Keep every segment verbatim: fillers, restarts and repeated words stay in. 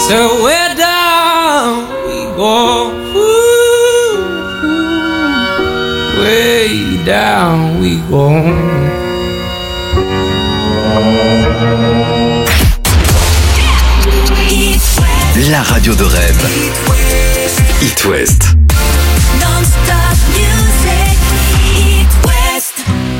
So we're down we go, ooh, way down we go. La radio de rêve. It West. Non-stop music. It West.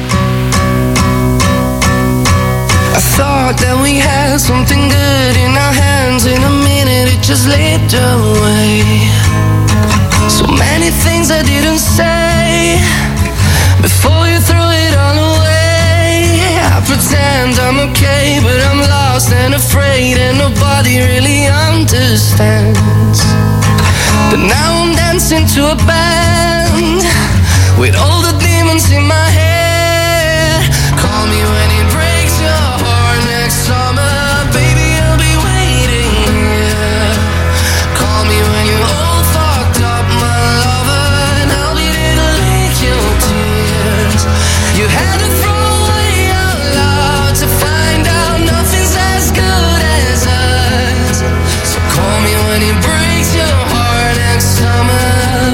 I thought that we had something good in our hands. In a minute it just slipped away. So many things I didn't say before you threw it all away. I pretend I'm okay, but I'm lost and afraid, and nobody really understands. But now I'm dancing to a band with all the demons in my head. Call me when it breaks your heart next summer, baby, I'll be waiting here. Call me when you're all fucked up, my lover, and I'll be there to lick your tears. You had to throw away your love to find out nothing's as good as us. So call me when it breaks your heart next summer.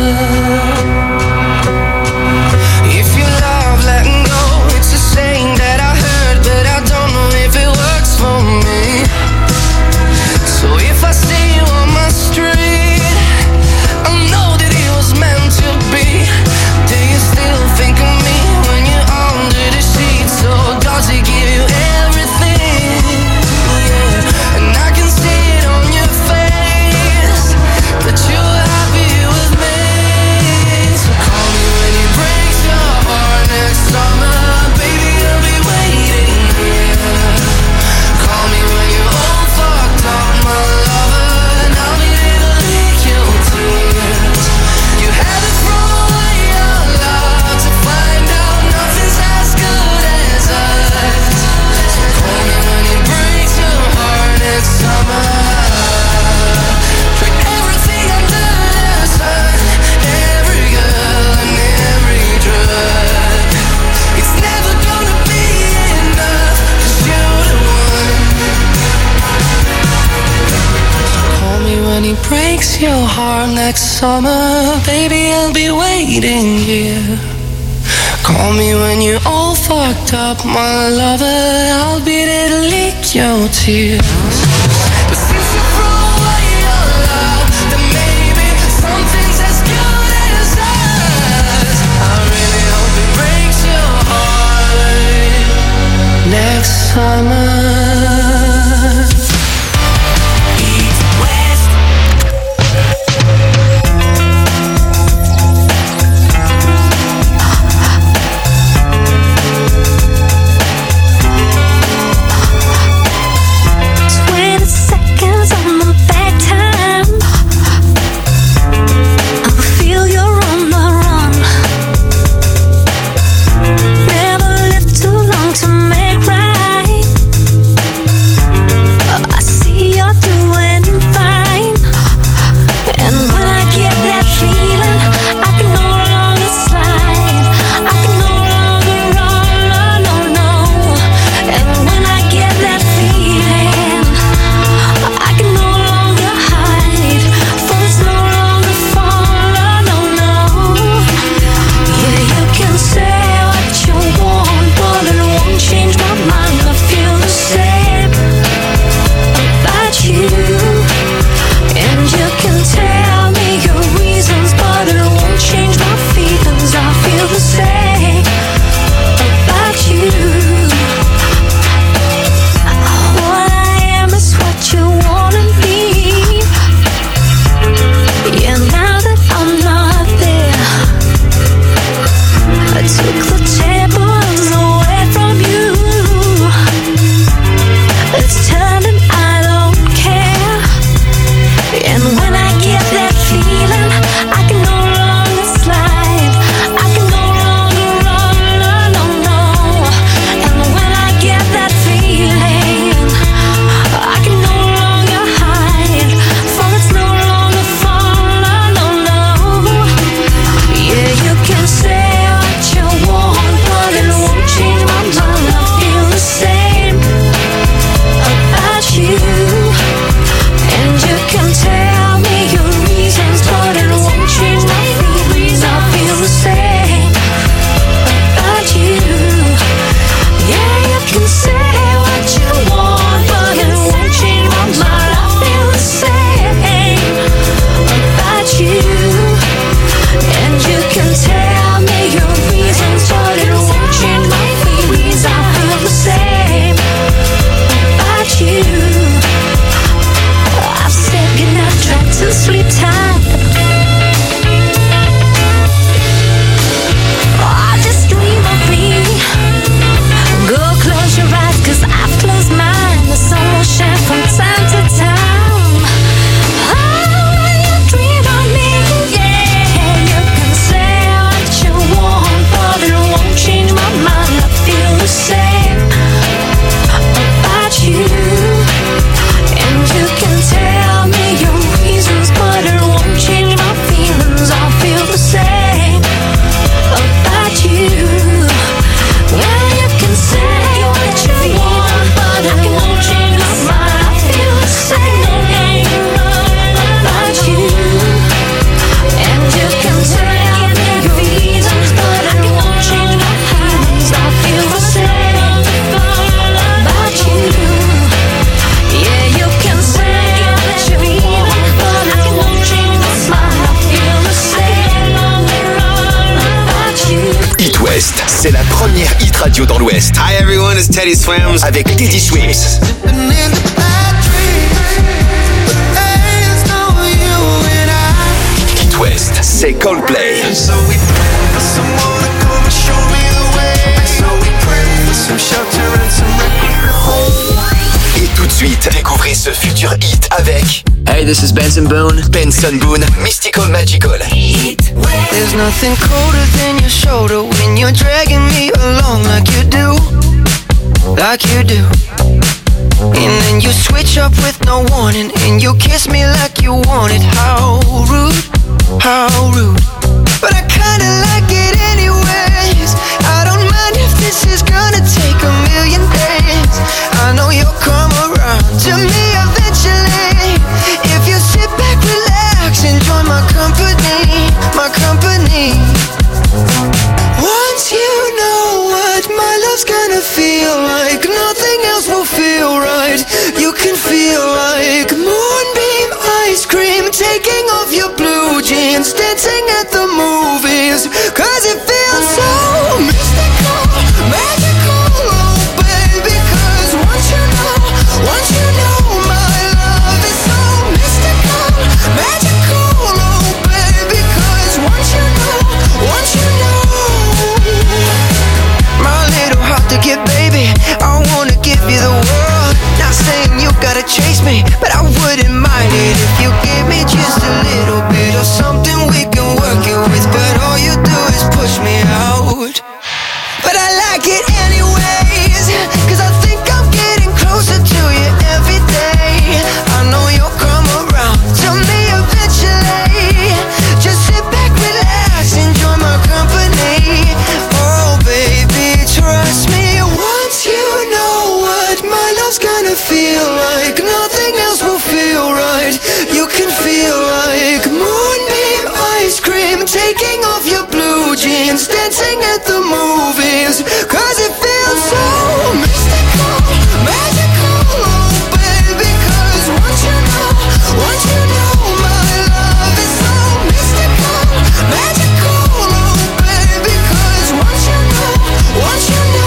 If you love letting go, it's a saying that I heard, but I don't know if it works for me. So if I see you on my street, I know that it was meant to be. Do you still think of me when you're under the sheets? Or does it give you everything? Yeah. And I can see it on your face that you're happy with me. So call me when it breaks your heart next summer, baby, I'll be waiting here. Call me when you're all fucked up, my lover, and I'll be there to lick your tears. You had to throw away your love to find out nothing's as good as us. So call me when it breaks your heart next summer. Put everything under the sun, every girl and every drug. It's never gonna be enough, 'cause you're the one. Call me when he breaks your heart next summer, baby, I'll be waiting here. Call me when you're all fucked up, my lover, I'll be there to lick your tears. But since you threw away your love, then maybe something's as good as us. I really hope it breaks your heart next summer. It West. Twenty seconds Hit Radio dans l'Ouest. Hi everyone, it's Teddy Swims. Avec Teddy Swims. Hit West, c'est Coldplay. Et tout de suite, découvrez ce futur hit avec Hey, this is Benson Boone. Benson Boone, Mystical Magical. There's nothing colder than your shoulder when you're dragging me along like you do, like you do. And then you switch up with no warning and you kiss me like you want it. How rude, how rude. But I kinda like it anyways. I don't mind if this is gonna take a million days. I know you'll come around to me eventually. If you sit back, relax, enjoy my company, my company. Once you know what my love's gonna feel like, nothing else will feel right. You can feel like moonbeam ice cream, taking off your blue jeans, dancing at the movies. Cause it feels so mystical, magical, oh baby. Cause once you know, once you know my love is so mystical, magical, oh baby. Cause once you know, once you know, my little heart to get, baby, I wanna give you the world. Not saying you gotta chase me, but I wouldn't mind it if you gave me just a little bit of something we can work it with. But all you do is push me out. But I like it anyways, cause I think I'm getting closer to you every day. I know you'll come around to me eventually. Just sit back, relax, enjoy my company. Oh baby, trust me. Once you know what my love's gonna feel like, nothing else will feel right. You can feel like moonbeam ice cream, taking off your blue jeans, dancing at the movies. Cause it feels so mystical, magical, oh baby. Cause once you know, once you know my love is so mystical, magical, oh baby. Cause once you know, once you know.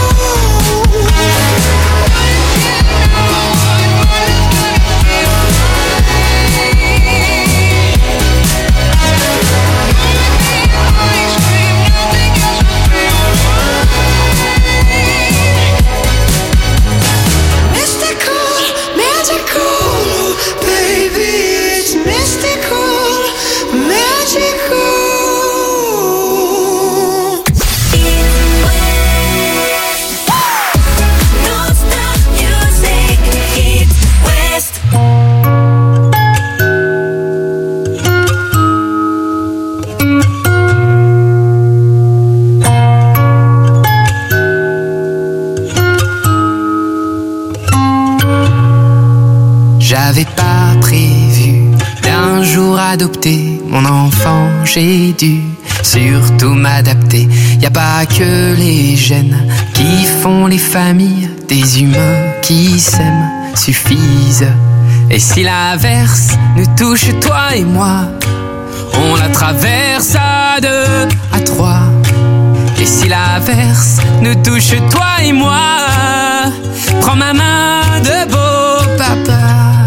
J'avais pas prévu d'un jour adopter mon enfant, j'ai dû surtout m'adapter. Y a pas que les gènes qui font les familles, des humains qui s'aiment suffisent. Et si l'averse nous touche, toi et moi, on la traverse à deux, à trois. Et si l'averse nous touche, toi et moi, prends ma main de beau papa.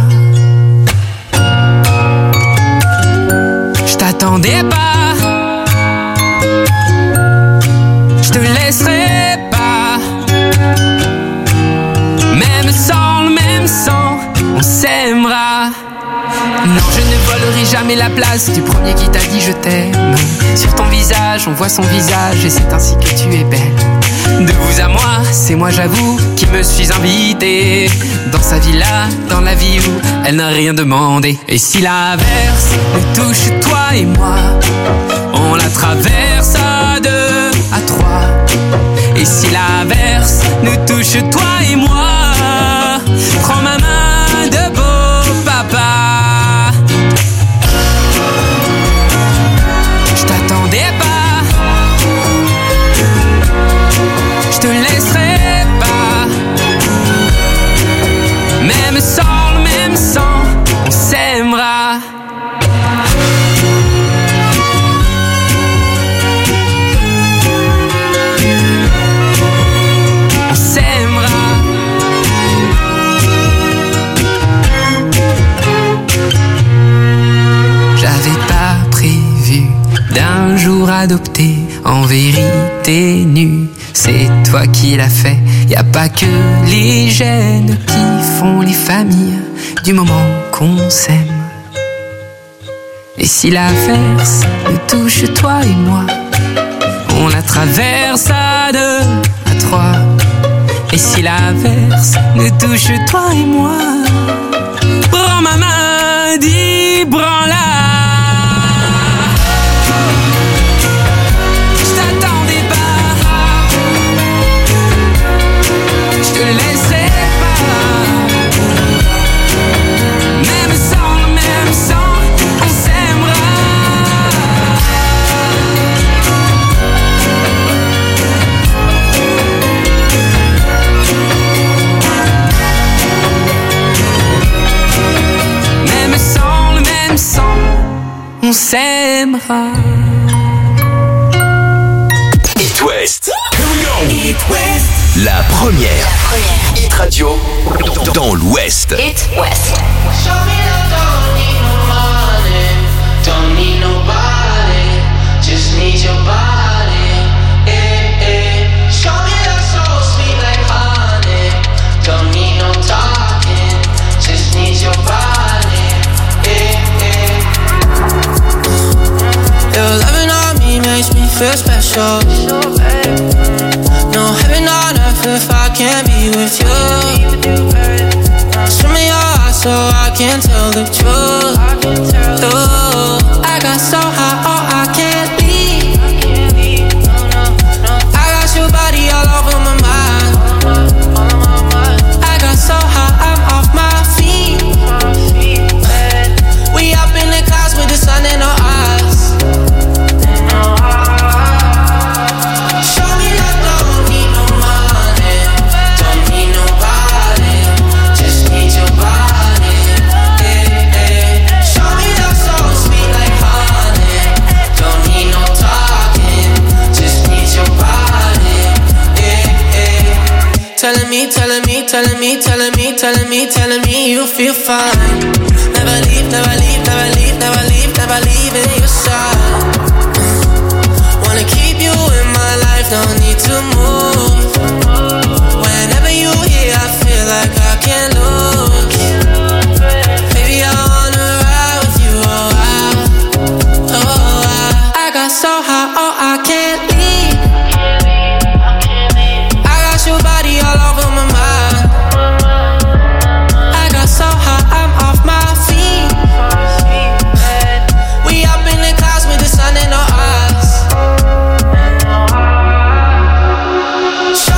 Je t'attendais pas, je te laisserai pas. Même sans le même sang, on s'aimera. Non, je ne volerai jamais la place du premier qui t'a dit je t'aime. Sur ton visage, on voit son visage et c'est ainsi que tu es belle. De vous à moi, c'est moi j'avoue qui me suis invité dans sa villa, dans la vie où elle n'a rien demandé. Et si l'averse nous touche, toi et moi, on la traverse à deux, à trois. Et si l'averse nous touche, toi et moi, prends ma main de beau papa. Je t'attendais pas, je te laisserai pas. Même sans le même sang, on s'aimera. adopté. En vérité nue, c'est toi qui l'as fait. Y a pas que les gènes qui font les familles du moment qu'on s'aime. Et si l'averse nous touche toi et moi, on la traverse à deux, à trois. Et si l'averse nous touche toi et moi, prends ma main, dis prends-la. Je t'attendais pas, je te laisserai pas. Même sans, même sans, on s'aimera. Même sans le même sang, on s'aimera. It West. It West. La première. Hit Radio dans l'Ouest. It West. Show me love, don't need no money, don't need nobody, just need your body. Eh, eh. Show me love so sweet like honey, don't need no talking, just need your body. Eh, eh. Your loving on me makes me feel special. No heaven on earth if I can't be with you. Show me your eyes so I can tell the truth. Ooh, I got so high, oh I can't leave. I got your body all over my mind. I got so high, I'm off my feet. We up in the clouds with the sun in our eyes. Show me that don't need no money, don't need nobody, just need your body. Eh, eh. Show me that so sweet like honey, don't need no talking, just need your body. Eh, eh. Telling me, telling me, telling me, telling me, telling me, telling me you feel fine. Never leave, never leave, never leave, never leave, never leave in your side. Wanna keep you in my life, no need to move. Whenever you here, I feel like I can't lose. Baby, I wanna ride with you, oh I, oh I. I got so high, oh I can't leave. I got your body all over my mind. I got so high, I'm off my feet. We up in the clouds with the sun in our eyes. Show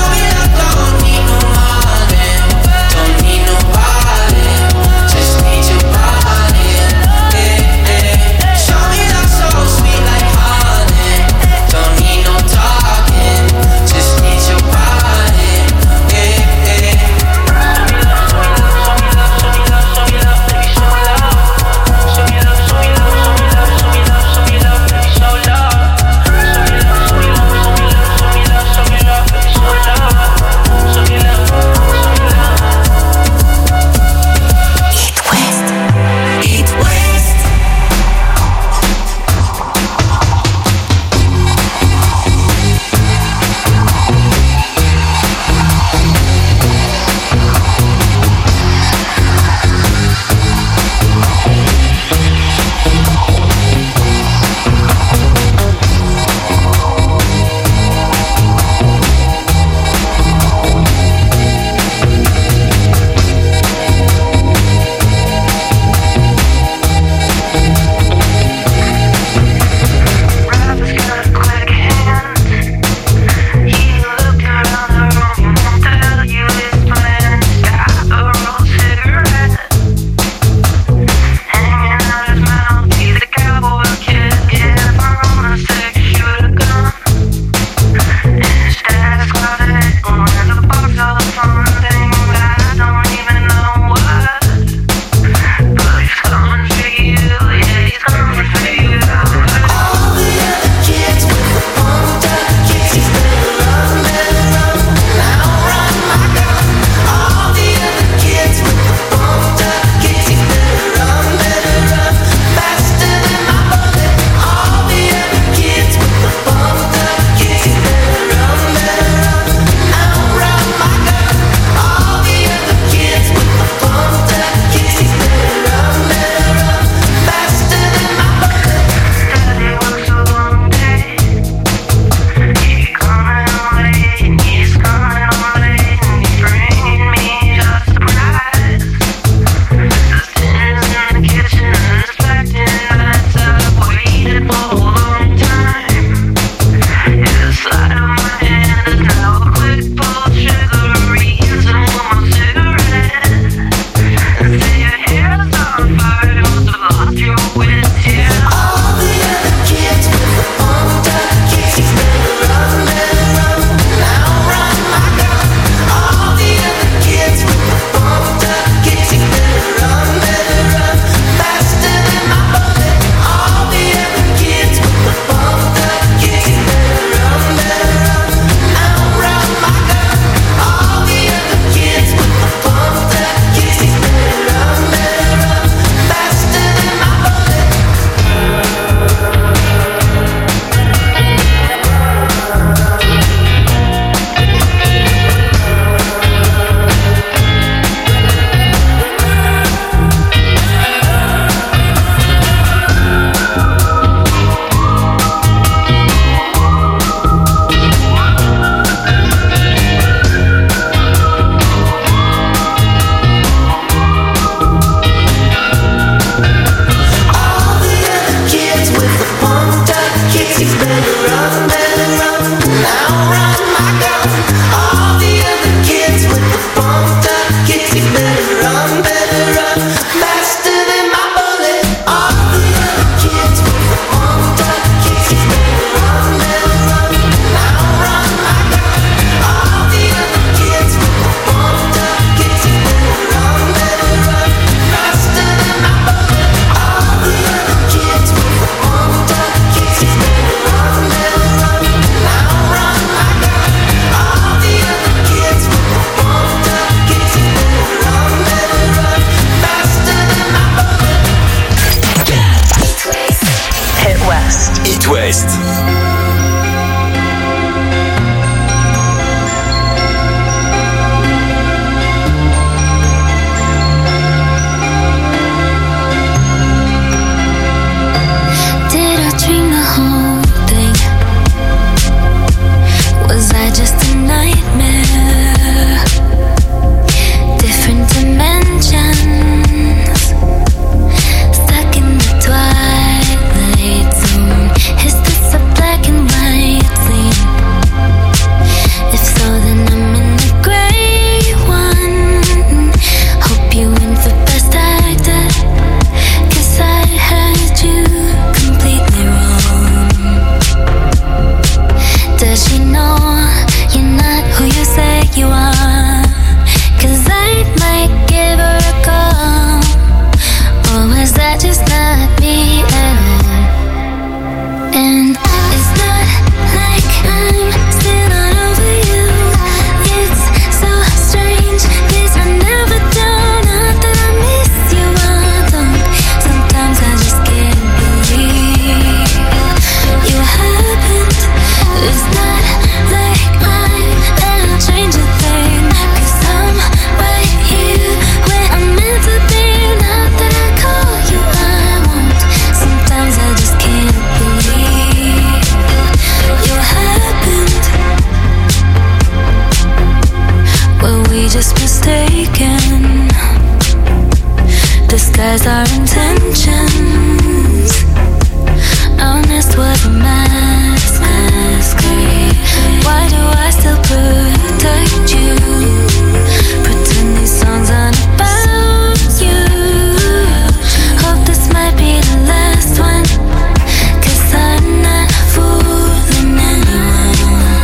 just mistaken. Disguise our intentions. Honest was a mask. Why do I still protect you? Pretend these songs aren't about you. Hope this might be the last one, 'cause I'm not fooling anyone.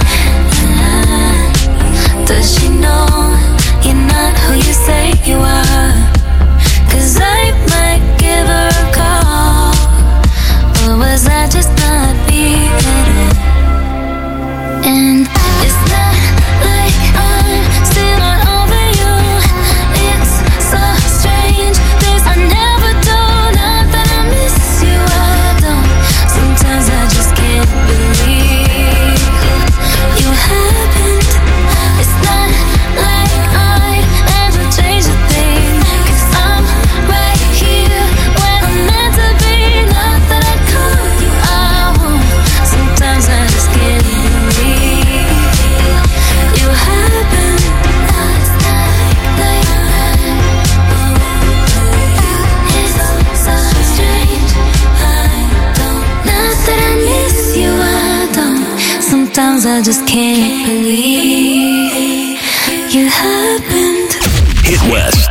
Does she know you're not who you say you are? 'Cause I might give her a call. Or was I just not being it? And it's not like I'm still not over you. It's so strange. This I never do. Not that I miss you, I don't. Sometimes I just can't believe you happened. It's not like I'd ever change a thing, 'cause I'm right here where I'm meant to be. Not that I call you out. Sometimes I just can't believe you happened. It's so strange. I don't. Not that I miss you, I don't. Sometimes I just can't believe you happened. Hit West.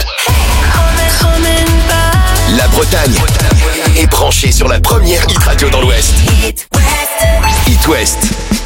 La Bretagne est branchée sur la première hit radio dans l'Ouest. Hit West. Hit West.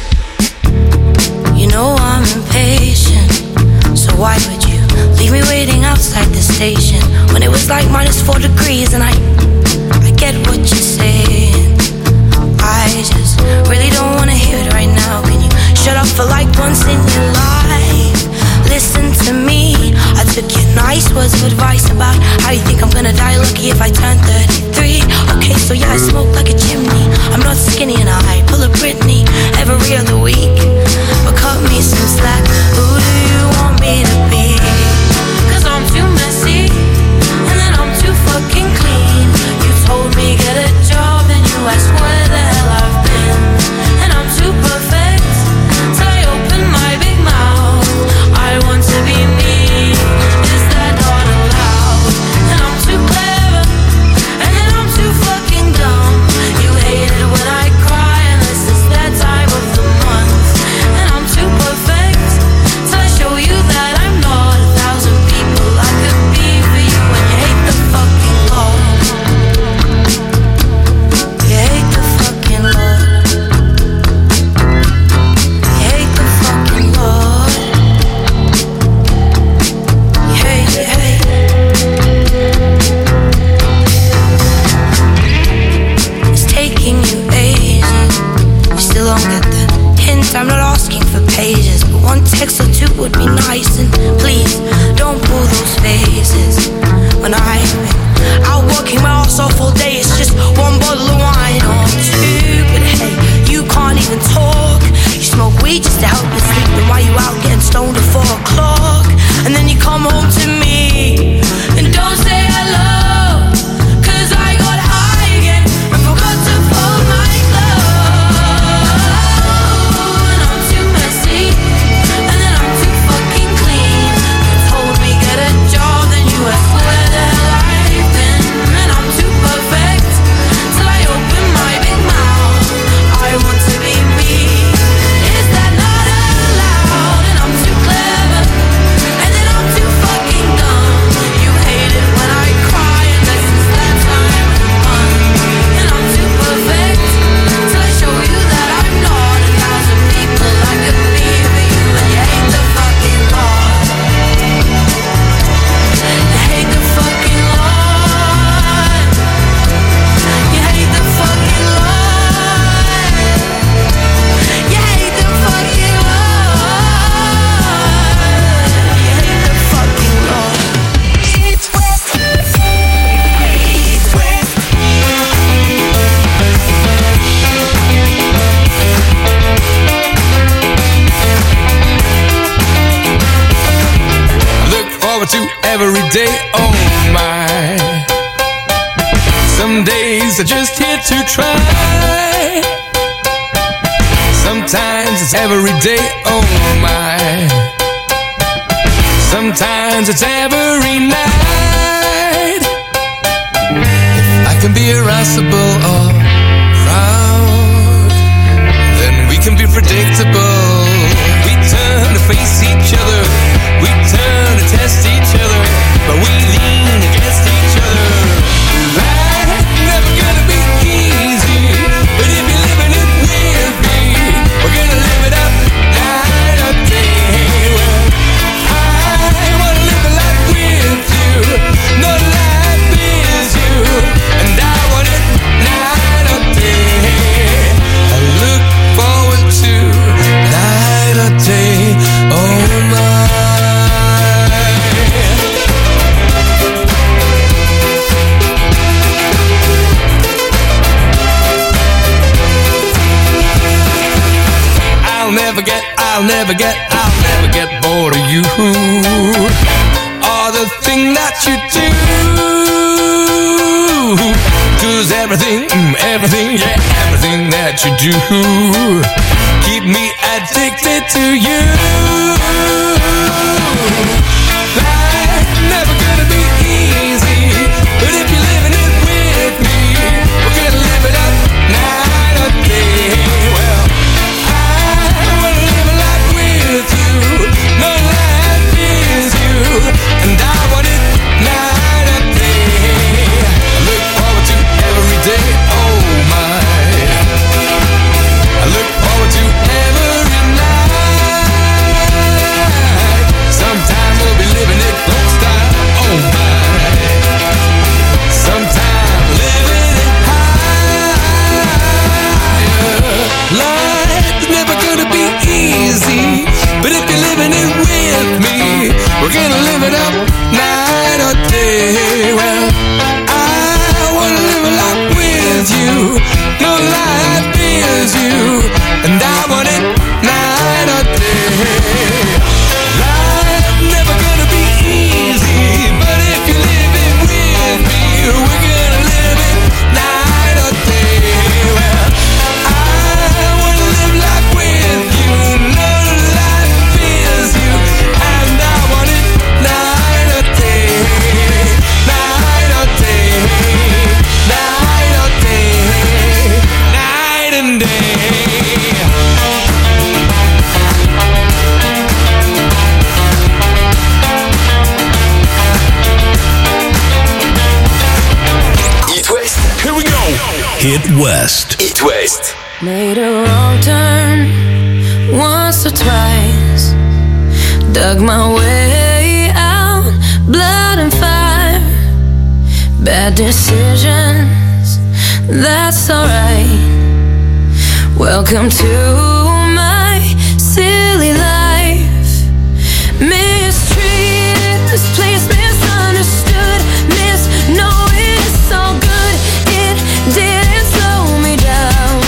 You know I'm impatient, so why would you leave me waiting outside the station when it was like minus four degrees? And I, I get what you're saying. I just really don't wanna hear it right now. Can you shut up for like once in your life? Listen to me. I took your nice words of advice about how you think I'm gonna die lucky if I turn thirty-three. Okay, so yeah, I smoke like a chimney. I'm not skinny and I pull a Britney every other week. But cut me some slack. Who do you want me to be? 'Cause I'm too messy and then I'm too fucking clean. You told me get a job and you asked where the hell I've been. And I'm too perfect till I open my big mouth. I want to be me. Is that not allowed? And I'm too clever and then I'm too fucking dumb. You hate it when I cry unless it's that time of the month. And I'm too perfect till I show you that I'm not a thousand people I could be for you. And you hate the fucking law. You hate the fucking law. You hate the fucking law. You hate, you hate. It's taking you ages. You still don't get the hint. I'm not asking for pages, but one text or two would be nice. And please don't pull those faces when I've been out working my ass off all day. It's just one bottle of wine or two. But hey, you can't even talk. You smoke weed just to help you sleep. And why you out getting stoned at four o'clock? And then you come home to me and don't say hello. 'Cause I got high again and forgot to fold my clothes. And I'm too messy and then I'm too fucking clean. You told me get a job, then you asked where the hell I've been. And I'm too perfect till I open my big mouth. I want to be me. Is that not allowed? And I'm too clever and then I'm too fucking dumb. You hate it when I cry unless it's that time of the month. And I'm too perfect till I show you that I'm not a thousand people I could be for you. And you hate the fucking law. You hate the fucking law. You hate the fucking law. You hate the fucking law. You hate the fucking law. Hit West. Hit West. Look forward to every day, oh my. Some days are just here to try. Sometimes it's every day, oh my. Sometimes times, it's every night. If I can be irascible or proud, then we can be predictable. We turn to face each other, we turn to test each other, but we lean against each other. Life's never gonna be easy, but if you're living it with me, we're gonna live it up night or day. Well, I wanna live a life with you, no life is you, and I want it night or day. I look forward to night or day, oh my. I'll never get, I'll never get, I'll never get bored of you, or the thing that you do. 'Cause everything, mm, everything, yeah, everything that you do keep me addicted to you. Life's never gonna be easy, but if you're living it with me, we're gonna live it up night or day. Well, no life is you, and I want it night or day. I look forward to every day, oh my. I look forward to every night. Sometime we'll be living it, don't stop, oh my. Sometime living it high. Life's never gonna be easy, but if you're living it with me, we're gonna live it up night or day. Well, I wanna live a life with you, no life is you, and I want it night or day. Life's never gonna be easy, but if you live it with me, we're gonna live it night or day. Well, I wanna live life with you, no life is you, and I want it night or day, night or day, night or day, night and day. It West. Here we go. Hit West. It West. Made a wrong turn once or twice. Dug my way out, blood and fire. Bad decisions, that's alright. Welcome to my silly life. Mistreated, misplaced, misunderstood, misknowing it's all good. It didn't slow me down.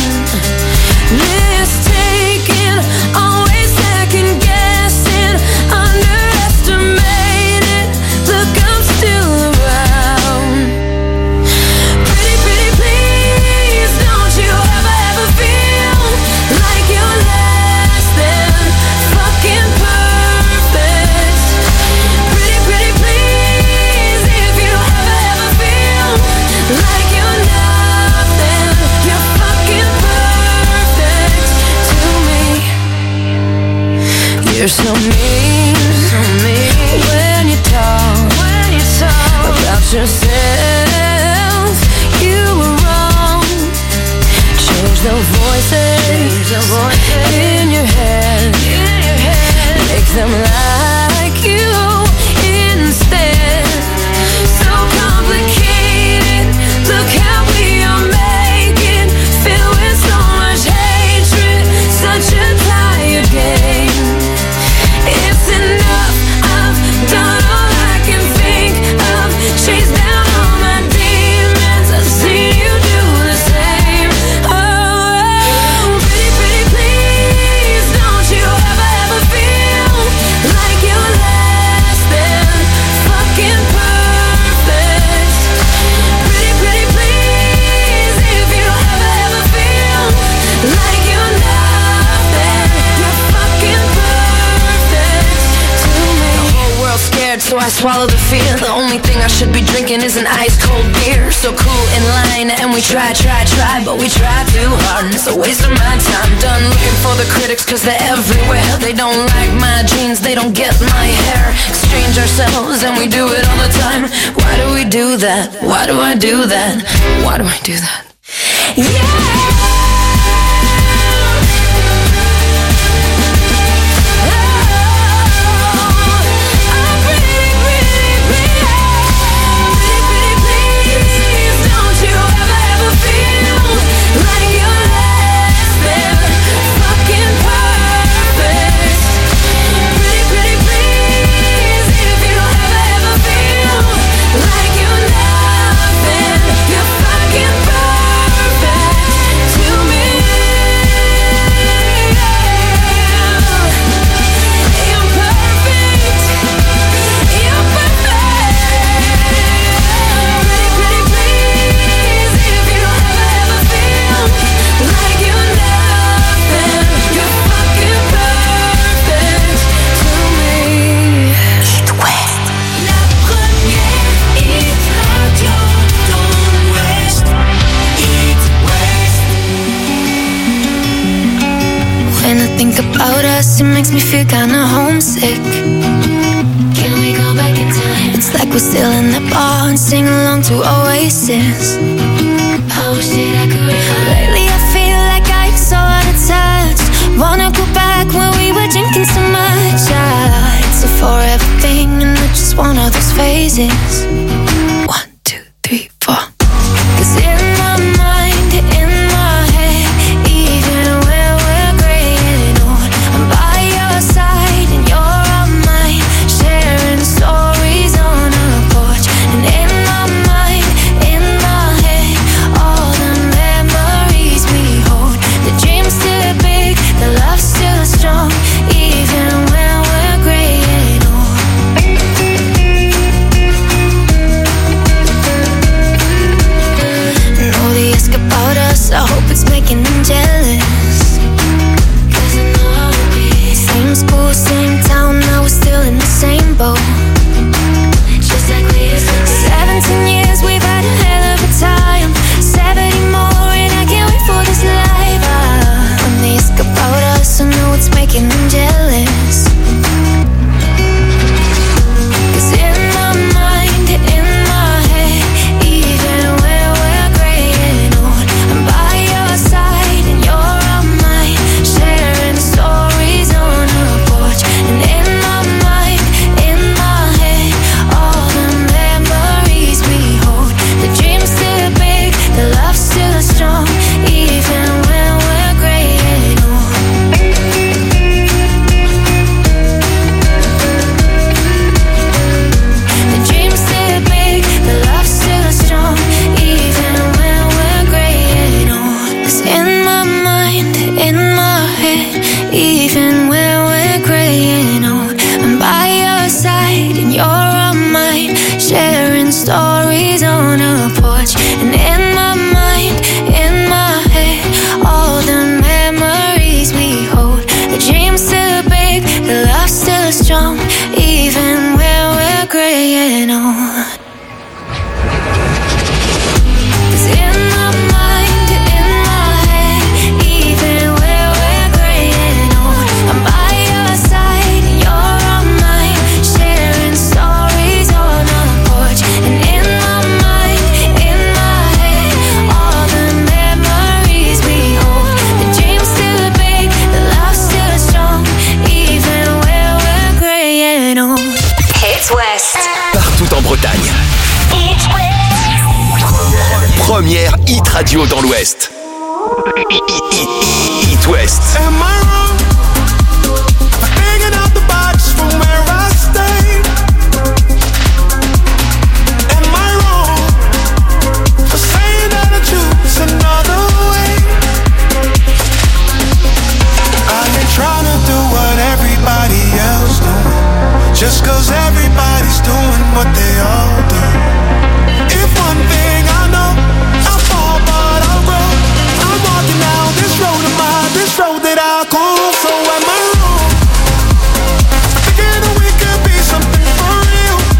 Mistaken, always second guessing, underestimated. Look, I'm still around. Pretty, pretty, please, don't you ever, ever feel like you're less than fucking perfect. Pretty, pretty, please, if you ever, ever feel like you're nothing, you're fucking perfect to me. You're so mean, so mean when you talk, when you talk about yourself. You were wrong. Change the voices, the voices in your head, in your head. Make them like you instead. So complicated. Look how we are making, filled with so much hatred. Such a tired game. It's enough. I've done all I can think of. Chased down all my demons. I've seen you do the same. Oh, pretty, pretty, please, don't you ever, ever feel like so I swallow the fear. The only thing I should be drinking is an ice cold beer. So cool in line, and we try, try, try, but we try too hard, and it's a waste of my time. Done looking for the critics, cause they're everywhere. They don't like my jeans, they don't get my hair. Exchange ourselves, and we do it all the time. Why do we do that? Why do I do that? Why do I do that? Yeah! Think about us, it makes me feel kinda homesick. Can we go back in time? It's like we're still in the bar and sing along to Oasis. I wish that I could. Lately I feel like I'm so out of touch. Wanna go back when we were drinking so much. Ah, it's a forever thing and it's just one of those phases. One, two, three, four. Cause in my mind, in my head, even when we're graying old, I'm by your side and you're on mine, sharing stories on a porch. And in my mind, in my head, all the memories we hold. The dream's still big, the love's still strong, even when we're graying old. And all the ask about us, I hope it's making them jealous. Cause I know how it be. Same school, same town, now we're still in the same boat. Just like we used to be. Seventeen years, we've had a hell of a time. Seventy more, and I can't wait for this life. Ah, when they ask about us, I know it's making them jealous. Cause in my mind, in my head, even when we're graying old, I'm by your side and you're on mine, sharing stories on a porch. And in my mind, in my head, all the memories we hold. The dream's still big, the love's still strong, even when we're graying old. The dream's still big, the love's still strong, even when we're graying old. 'Cause in my mind, in my head, even when we're graying old, I'm by your side and you're on mine, sharing stories on a porch. And in my mind, in my head, all the memories we hold. The dream's still big, the love's still strong, even when we're graying old. 'Cause in my mind, in my head, even when we're graying old, I'm by your side and you're on mine, sharing stories on a porch. And in my mind, in my head, all the memories we hold. The dream's still big, the love's still strong, even when we're graying old. Hits West. Partout en Bretagne. Hits West. Première hit radio dans l'Ouest. Hit West. Am I wrong for hanging out the box from where I stay? Am I wrong for saying that I choose another way? I ain't trying to do what everybody else do, just 'cause everybody's doing what they all do. If one thing I know, I fall but I'll grow. I'm walking down this road of mine, this road that I call. So am I wrong for thinking that we could be something for real?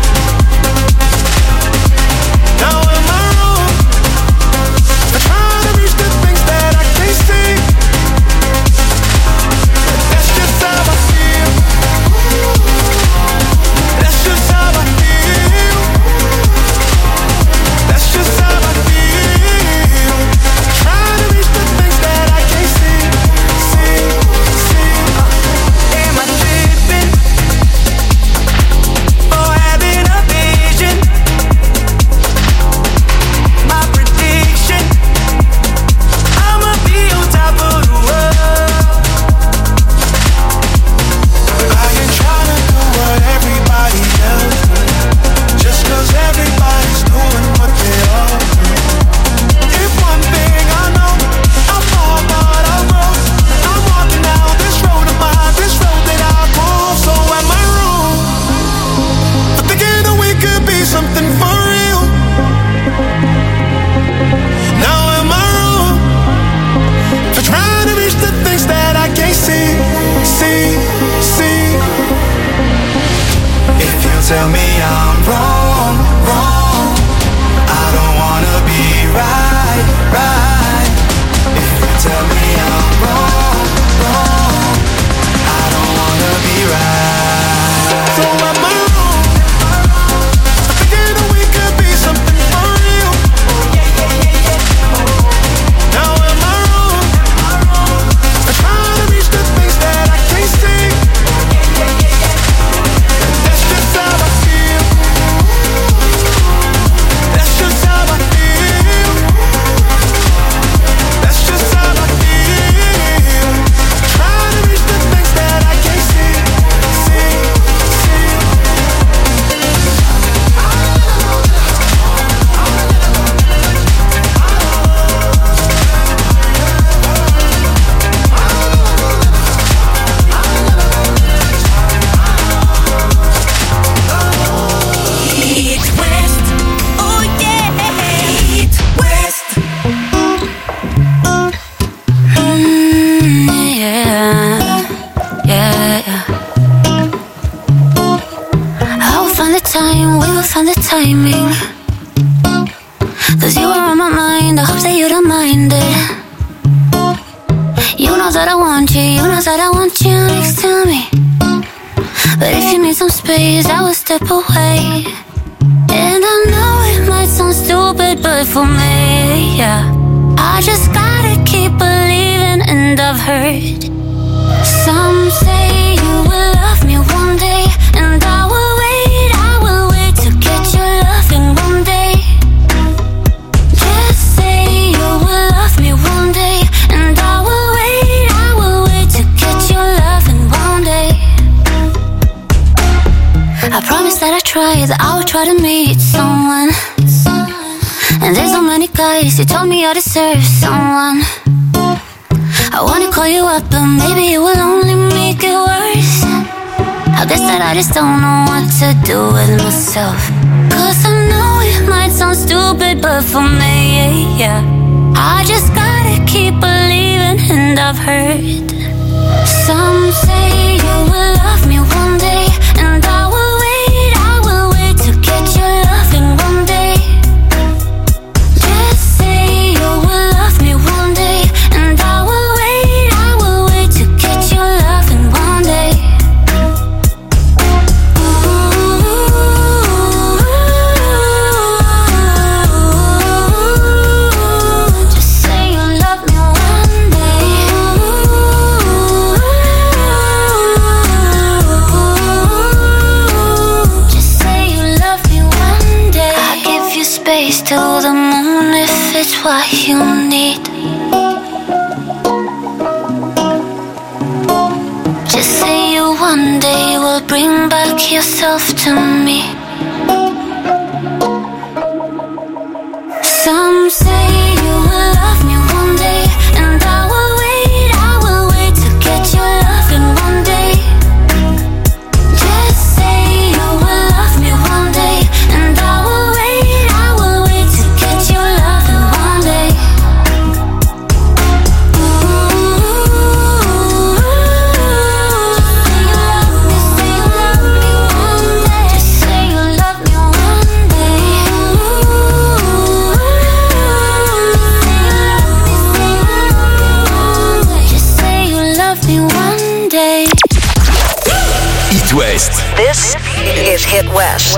tell me I'm wrong, wrong, I don't wanna be right, right. If you tell me I'm wrong, wrong, I don't wanna be right. So am I wrong? I'm thinking that we could be something for real. Now am I wrong? I'm trying to reach the things that I can't see. That's just how I feel. That's just how I feel. That's just how I feel. Trying to reach the things that I can't see, see, see. East West, oh yeah, East West. Mm, yeah, yeah. I will find the time, we will find the timing. Cause you are on my mind, I hope that you don't mind it. You know that I want you, you know that I want you next to me. But if you need some space, I will step away. And I know it might sound stupid, but for me, yeah, I just gotta keep believing. And I've heard some say you will love me one day, and I will wait, I will wait to get your loving one day. Just say you will love me one day, and I will wait, I will wait to get your loving one day. I promise that I try, that I will try to meet someone. And there's so many guys who told me I deserve someone. I wanna call you up, but maybe it will only make it worse. I guess that I just don't know what to do with myself. Cause I know it might sound stupid, but for me, yeah, I just gotta keep believing. And I've heard some say you will love me one day, and I will wait, I will wait to get your loving one day. Just say you will love me one day, and I will wait, I will wait to get your loving one day. Ooh, just say you love me one day. Just say you love me one day. I'll give you space till the moon if it's what you need. Just say you one day will bring back yourself to me. Some say you will love me one day, and I will wait, I will wait to get your loving one day. Just say you will love me one day, and I will wait, I will wait to get your loving one day. Just say you love me one day. Just say you love me one day. It West. This is Hit West.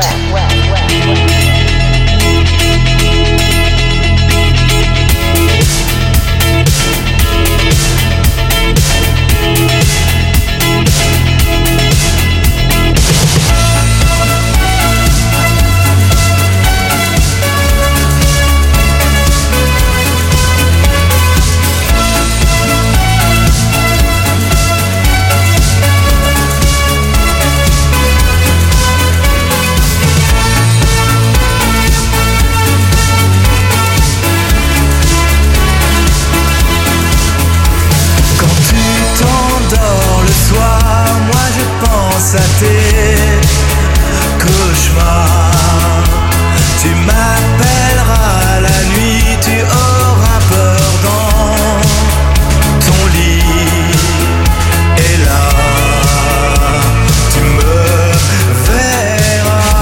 pense à tes cauchemars. Tu m'appelleras la nuit, tu auras peur dans ton lit. Et là, tu me verras.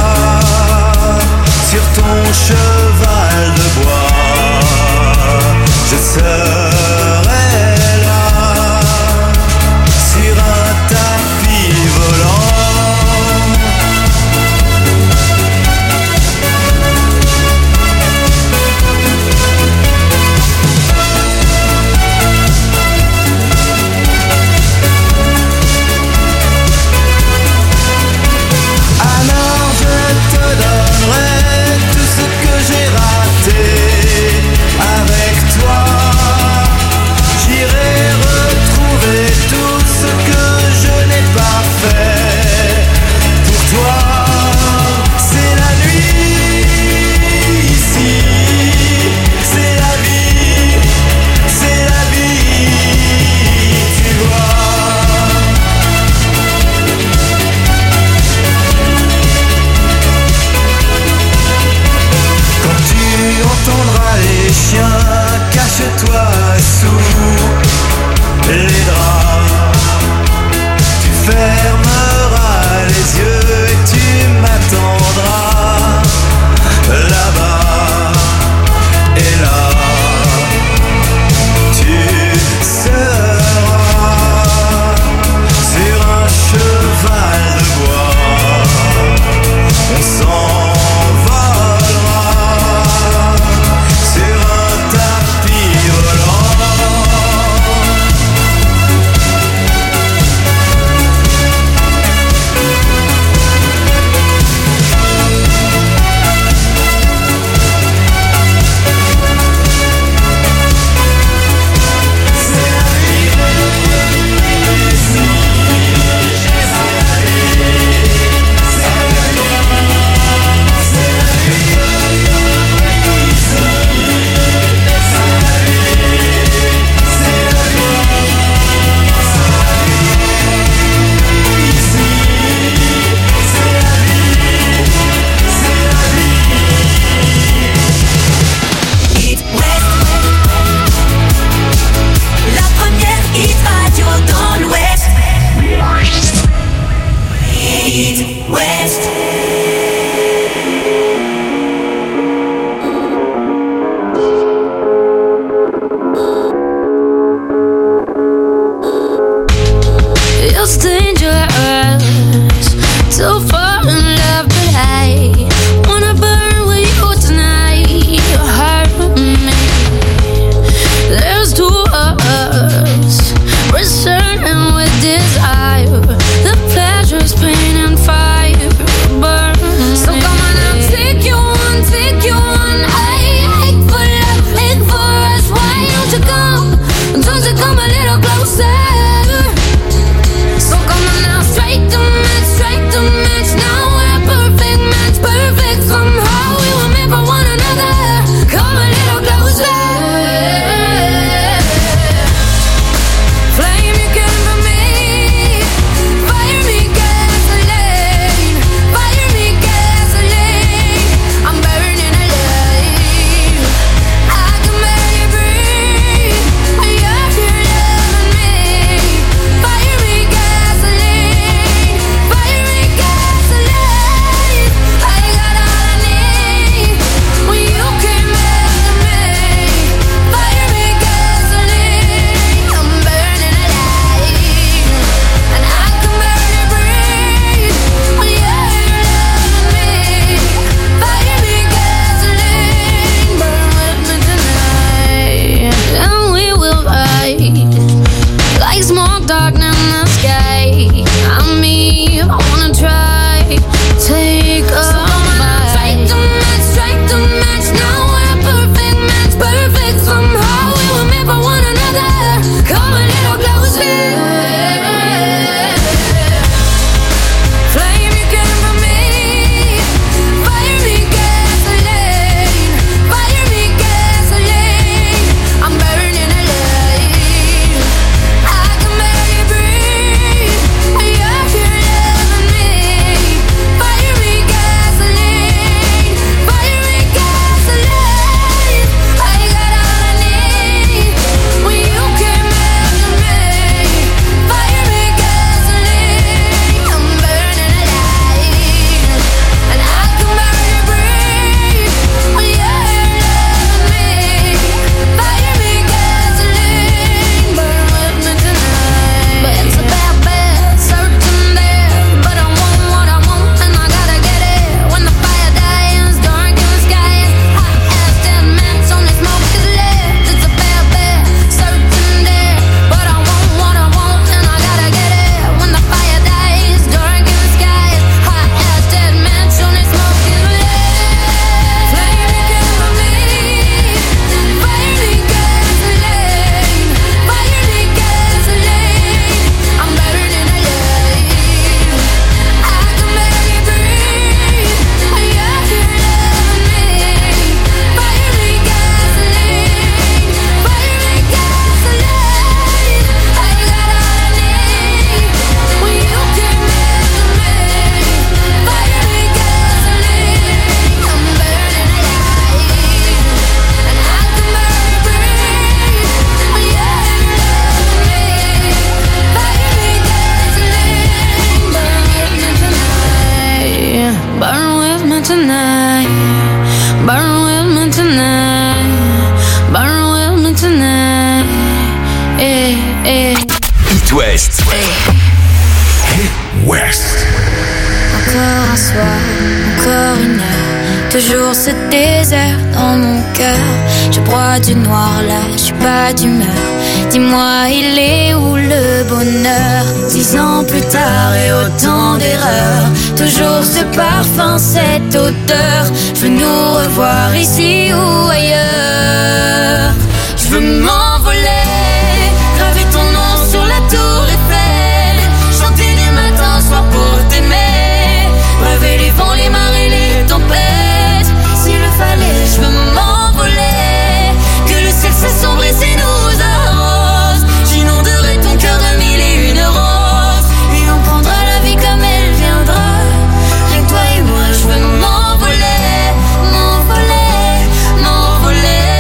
Burn with me tonight. Burn with me tonight. Burn with me tonight. Eh, eh. It West. Hit West. Encore un soir, encore une heure. Toujours ce désert dans mon cœur. Je broie du noir là, je suis pas d'humeur. Dis-moi, il est où le bonheur? Dix ans plus tard et autant d'erreurs. Toujours ce parfum, cette odeur. Je veux nous revoir ici ou ailleurs. Je veux m'envoler, graver ton nom sur la tour Eiffel. Chanter du matin au soir pour t'aimer. Braver les vents, les marées, les tempêtes. S'il le fallait, je veux m'envoler. Que le ciel s'assombrisse et nous arrose. J'inonderai ton cœur de mille et une roses. Et on prendra la vie comme elle viendra. Rien que toi et moi, je veux m'envoler. M'envoler, m'envoler.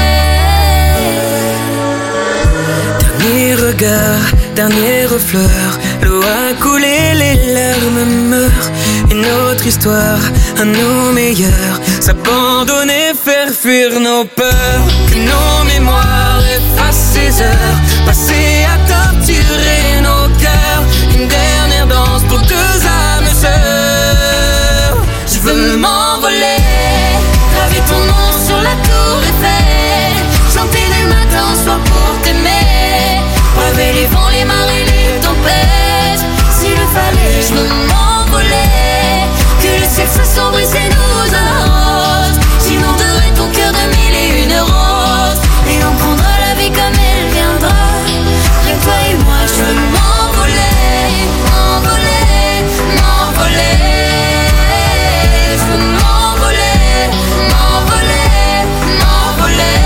Dernier regard, dernier refleur. L'eau a coulé, les larmes meurent. Une autre histoire, à nos meilleurs. S'abandonner, faire fuir nos peurs. Que nos mémoires effacent ces heures passées à torturer nos cœurs. Une dernière danse pour deux âmes sœurs. Je veux m'envoler, graver ton nom sur la tour Eiffel. Chanter du matin au soir pour t'aimer. Braver les vents, les marées, les tempêtes. S'il le fallait, je veux m'envoler. Que le ciel s'assombrisse et nous arrose. J'inonderai ton cœur de mille et une roses. Et on prendra la vie comme elle viendra. Rien que toi et moi, je veux m'envoler. M'envoler, m'envoler. Je veux m'envoler, m'envoler, m'envoler.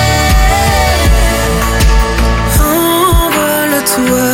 Envole-toi,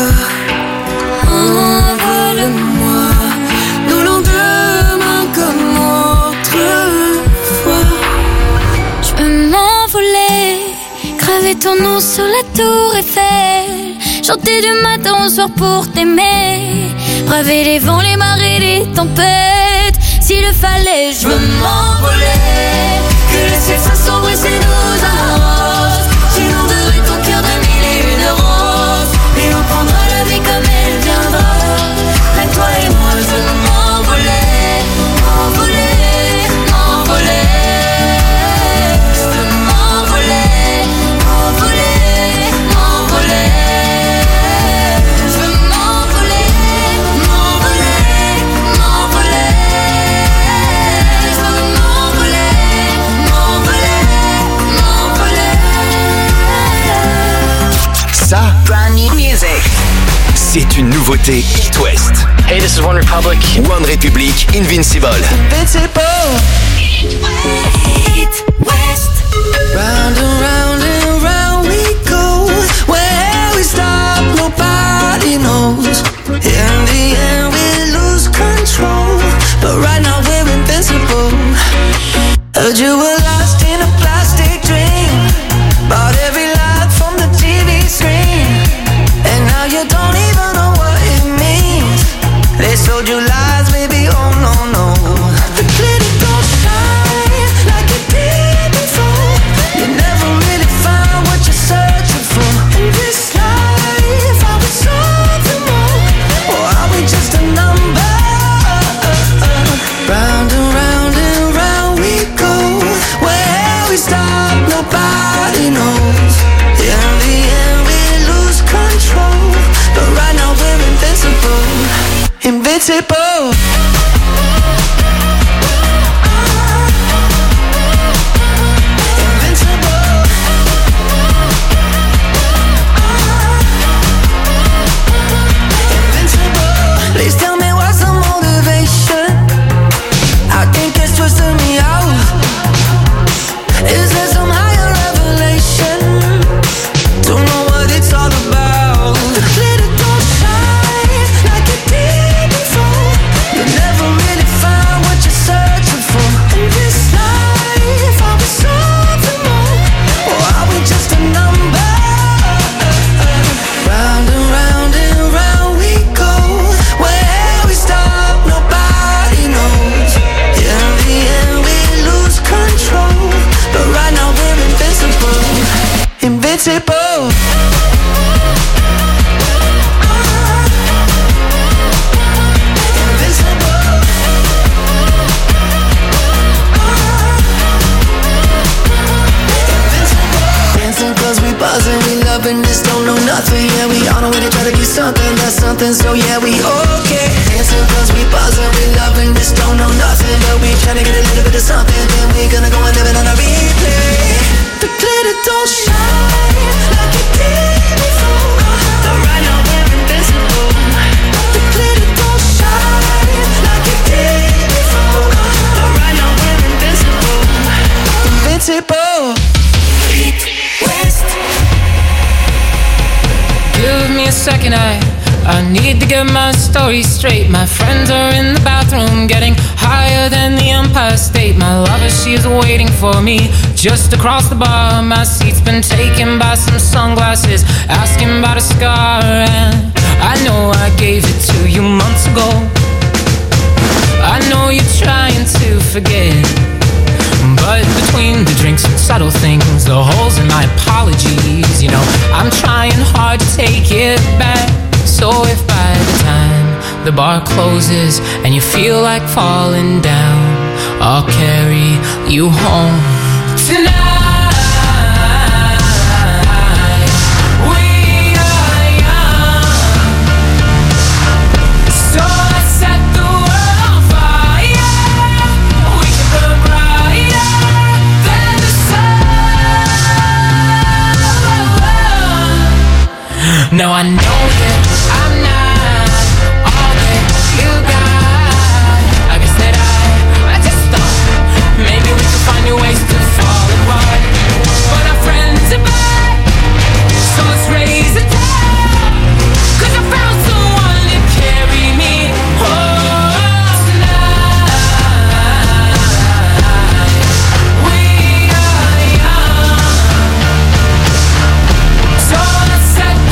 envole-moi. Nos lendemains comme autrefois. Je veux m'envoler, graver ton nom sur la tour Eiffel. Chanter du matin au soir pour t'aimer. Braver les vents, les marées, les tempêtes. S'il le fallait, je veux m'envoler. Que le ciel s'assombrisse et nous arrose. J'inonderai ton cœur de mille et une roses. Et on prendra la vie comme elle viendra. Rien que toi et moi, je veux m'envoler. M'envoler, m'envoler. Je veux m'envoler. M'envoler, m'envoler. Je veux m'envoler. M'envoler, m'envoler. Je veux m'envoler. M'envoler, m'envoler. Ça, Brand new music. c'est une nouveauté It West. Hey, this is One Republic. One Republic, Invincible. Invincible. It West. Round and round and round we go. Where we stop, nobody knows. In the end, we lose control. But right now we're invincible. Heard you were lost in a plastic dream. Bought every lie from the T V screen. And now you don't even know what it means. They sold you lies, baby, oh no, no. The glitter don't shine like it did before. You never really find what you're searching for. In this life, are we something more? Or are we just a number? Round and round and round we go. Where we stop, nobody knows. In the end, we lose control. But right now we're invincible. Invincible. Please tell me what's the motivation. I think it's twisting me out. Is there some higher revelation? Don't know what it's all about. The glitter don't shine like it did before. You never something, that's something, so yeah, we okay. Dancing cause we buzzing, we loving, just don't know nothing, but we tryna get a little bit of something, then we gonna go and live it on a replay. The glitter don't shine like it did before, but right now we're invincible. The glitter don't shine like it did before, but right now we're invincible. Invincible. West. Give me a second, I I need to get my story straight. My friends are in the bathroom getting higher than the Empire State. My lover, she is waiting for me just across the bar. My seat's been taken by some sunglasses asking about a scar. And I know I gave it to you months ago. I know you're trying to forget, but between the drinks and subtle things, the holes in my apologies, you know, I'm trying hard to take it back. So if by the time the bar closes and you feel like falling down, I'll carry you home tonight. Now I know that I'm not all that you got. I guess that I, I just thought maybe we could find new ways to fall apart. But our friends are back, so let's raise the tide. Cause I found someone to carry me home tonight. We are young, so let's set the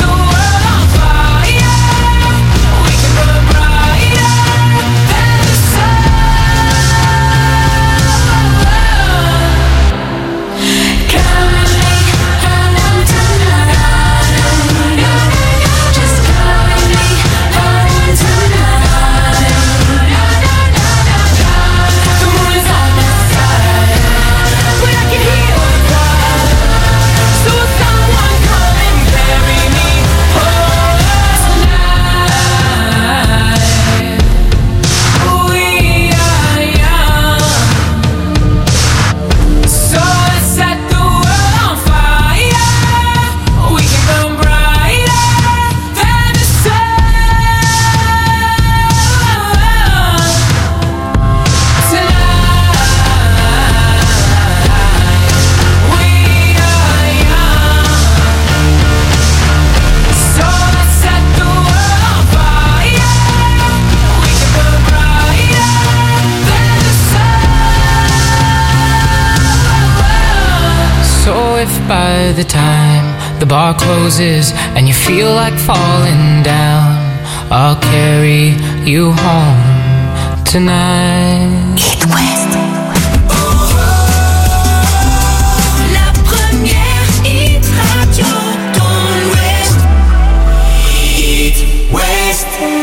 by the time the bar closes and you feel like falling down, I'll carry you home tonight. Hit West. La première hit radio dans l'Ouest. Hit West.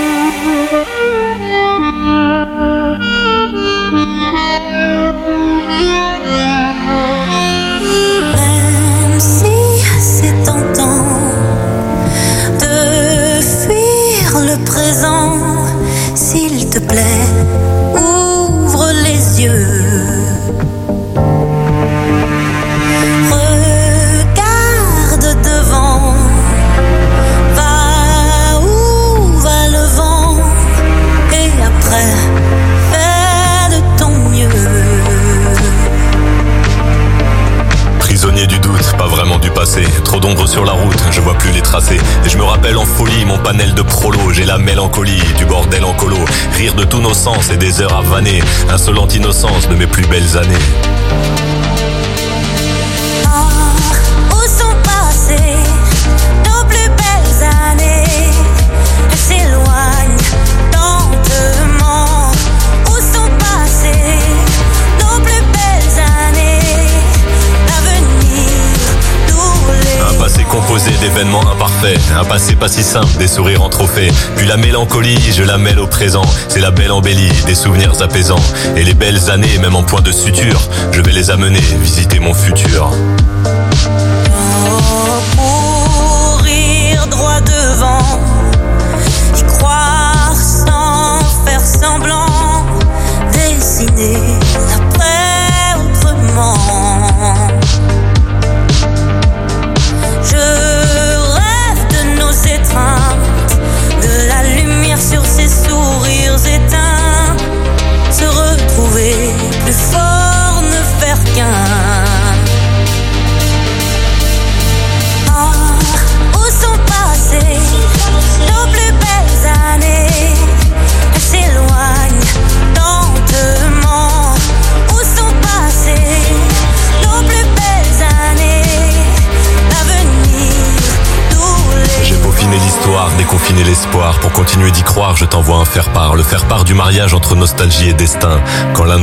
S'il te plaît, ouvre les yeux. Regarde devant. Va où va le vent. Et après, fais de ton mieux. Prisonnier du doute, pas vraiment du passé. Trop d'ombre sur la route, je vois plus les tracés. Et je me rappelle en folie mon panel de prolo. J'ai la mélancolie du bordel en colo. Rire de tous nos sens et des heures à vanner. Insolente innocence de mes plus belles années. Ah, où sont passées nos plus belles années? Elles s'éloignent lentement. Où sont passées nos plus belles années? L'avenir nous les... Un passé composé d'événements imparfaits. Un passé pas si simple, des sourires en trophée. Puis la mélancolie, je la mêle au présent. C'est la belle embellie, des souvenirs apaisants. Et les belles années, même en point de suture, je vais les amener visiter mon futur. Oh, courir droit devant, années après autrement. Je rêve de nos étreintes, de la lumière sur ces sourires éteints, se retrouver plus fort, ne faire qu'un. Ah, où sont passées nos plus belles années? Elles s'éloignent lentement. Où sont passées nos plus belles années? L'avenir, tous les J'ai peaufiné l'histoire, déconfiné l'espoir. Pour continuer d'y croire, je t'envoie un faire-part. Le faire-part du mariage entre nostalgie et destin. Quand l'un